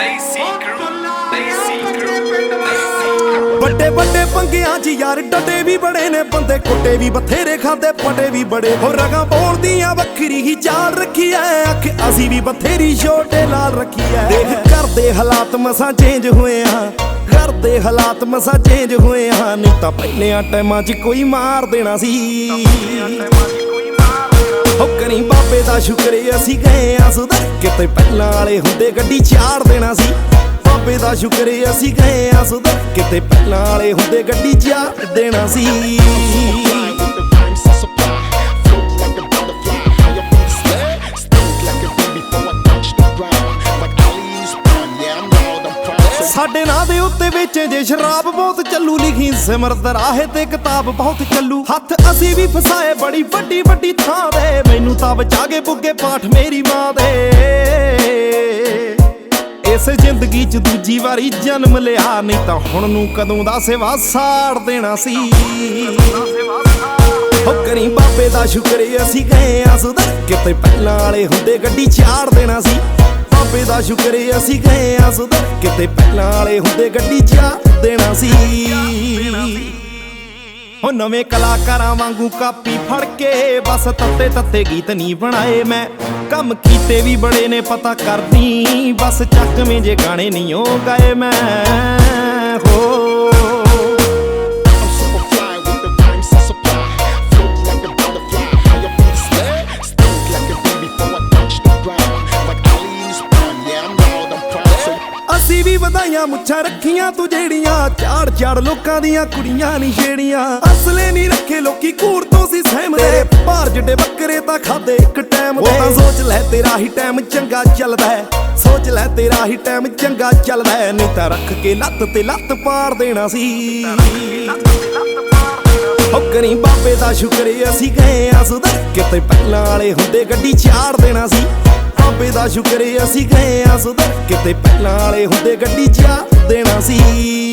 ਵੱਡੇ ਵੱਡੇ ਪੰਗਿਆਂ 'ਚ ਯਾਰ ਡਟੇ ਵੀ ਬੜੇ ਨੇ ਬੰਦੇ, ਕੁੱਟੇ ਵੀ ਬਥੇਰੇ ਖਾਂਦੇ ਪਟੇ ਵੀ ਬੜੇ। ਹੋ ਰਗਾਂ ਬੋਲਦੀਆਂ ਵੱਖਰੀ ਹੀ ਚਾਲ ਰੱਖੀ ਐ, ਅੱਖ ਅਸੀਂ ਵੀ ਬਥੇਰੀ ਛੋਟੇ ਲਾਲ ਰੱਖੀ ਐ। ਦੇਖ ਘਰ ਦੇ ਹਾਲਾਤ ਮਸਾਂ ਚੇਂਜ ਹੋਏ ਆ, ਘਰ ਦੇ ਹਾਲਾਤ ਮਸਾਂ ਚੇਂਜ ਹੋਏ ਆ, ਨਹੀਂ ਤਾਂ ਪਹਿਲਿਆਂ ਟਾਈਮਾਂ 'ਚ ਕੋਈ ਮਾਰ ਦੇਣਾ ਸੀ। ਹੋ ਕਰੀ ਬਾਬੇ ਦਾ ਸ਼ੁਕਰ ਅਸੀਂ ਗਏ ਆ ਸੁਧਰ, ਕਿਤੇ ਪਹਿਲਾਂ ਵਾਲੇ ਹੁੰਦੇ ਗੱਡੀ ਚਾੜ ਦੇਣਾ ਸੀ। ਬਾਬੇ ਦਾ ਸ਼ੁਕਰ ਅਸੀਂ ਗਏ ਆ ਸੁਧਰ, ਕਿਤੇ ਪਹਿਲਾਂ ਵਾਲੇ ਹੁੰਦੇ ਗੱਡੀ ਚਾੜ ਦੇਣਾ ਸੀ। ਸਾਡੇ ਨਾਂ ਦੇ ਉੱਤੇ ਵੇਚੇ ਜੇ ਸ਼ਰਾਬ ਬਹੁਤ ਚੱਲੂ, ਲਿਖੀ ਸਿਮਰਤ ਰਾਹੇ ਤੇ ਕਿਤਾਬ ਬਹੁਤ ਚੱਲੂ। ਹੱਥ ਅਸੀਂ ਵੀ ਫਸਾਏ ਬੜੀ ਵੱਡੀ ਵੱਡੀ ਥਾਂ ਦੇ, ਮੈਨੂੰ ਤਾਂ ਬਚਾ ਕੇ ਬੁੱਗੇ ਪਾਠ ਮੇਰੀ ਮਾਂ ਦੇ। ਇਸ ਜ਼ਿੰਦਗੀ 'ਚ ਦੂਜੀ ਵਾਰੀ ਜਨਮ ਲਿਆ, ਨਹੀਂ ਤਾਂ ਹੁਣ ਨੂੰ ਕਦੋਂ ਦਾ ਸੇਵਾ ਸਾੜ ਦੇਣਾ ਸੀ। ਹੋ ਕਰੀ ਬਾਬੇ ਦਾ ਸ਼ੁਕਰ ਅਸੀਂ ਗਏ ਆ ਸੁਧਰ, ਕਿਤੇ ਪਹਿਲਾਂ ਵਾਲੇ ਹੁੰਦੇ ਗੱਡੀ ਚਾੜ ਦੇਣਾ ਸੀ। ਬਾਬੇ ਦਾ ਸ਼ੁਕਰ ਅਸੀਂ ਗਏ ਆ ਸੁਧਰ, ਕਿਤੇ ਪਹਿਲਾਂ ਵਾਲੇ ਹੁੰਦੇ ਗੱਡੀ ਚਾੜ ਦੇਣਾ ਸੀ। ਹੋ ਨਵੇਂ ਕਲਾਕਾਰਾਂ ਵਾਂਗੂ ਕਾਪੀ ਫੜ ਕੇ ਬਸ ਤੱਤੇ ਤੱਤੇ ਗੀਤ ਨਹੀਂ ਬਣਾਏ ਮੈਂ, ਕੰਮ ਕੀਤੇ ਵੀ ਬੜੇ ਨੇ ਪਤਾ ਕਰਨੀ, ਬਸ ਚੱਕਵੇਂ ਜੇ ਗਾਣੇ ਨਹੀਂ ਉਹ ਗਾਏ ਮੈਂ। ਹੋ ਅਸੀਂ ਵੀ ਵਧਾਈਆਂ ਮੁੱਛਾਂ ਰੱਖੀਆਂ ਤੂੰ ਜਿਹੜੀਆਂ, ਝਾੜ ਝਾੜ ਲੋਕਾਂ ਦੀਆਂ ਕੁੜੀਆਂ ਨਹੀਂ ਛੇੜੀਆਂ। ਅਸਲੇ ਨਹੀਂ ਰੱਖੇ ਲੋਕੀ ਘੂਰ ਤੋਂ ਸੀ ਸਹਿਮਦੇ, ਭਾਰ ਜਿੱਡੇ ਬੱਕਰੇ ਤਾਂ ਖਾਦੇ ਇੱਕ ਟਾਈਮ ਦੇ। ਤਾਂ ਸੋਚ ਲੈ ਤੇਰਾ ਹੀ ਟਾਈਮ ਚੰਗਾ ਚੱਲਦਾ ਹੈ, ਸੋਚ ਲੈ ਤੇਰਾ ਹੀ ਟਾਈਮ ਚੰਗਾ ਚੱਲਦਾ ਹੈ, ਨਹੀਂ ਤਾਂ ਰੱਖ ਕੇ ਲੱਤ ਤੇ ਲੱਤ ਪਾੜ ਦੇਣਾ ਸੀ। ਹੋ ਕਰੀ ਬਾਬੇ ਦਾ ਸ਼ੁਕਰ ਅਸੀਂ ਗਏ ਆ ਸੁਧਰ, ਕਿਤੇ ਪਹਿਲਾਂ ਵਾਲੇ ਹੁੰਦੇ ਗੱਡੀ ਚਾੜ ਦੇਣਾ ਸੀ। ਬਾਬੇ ਦਾ ਸ਼ੁਕਰ ਅਸੀਂ ਗਏ ਆ ਸੁਧਰ, ਕਿਤੇ ਪਹਿਲਾਂ ਵਾਲੇ ਹੁੰਦੇ ਗੱਡੀ ਚਾੜ ਦੇਣਾ ਸੀ।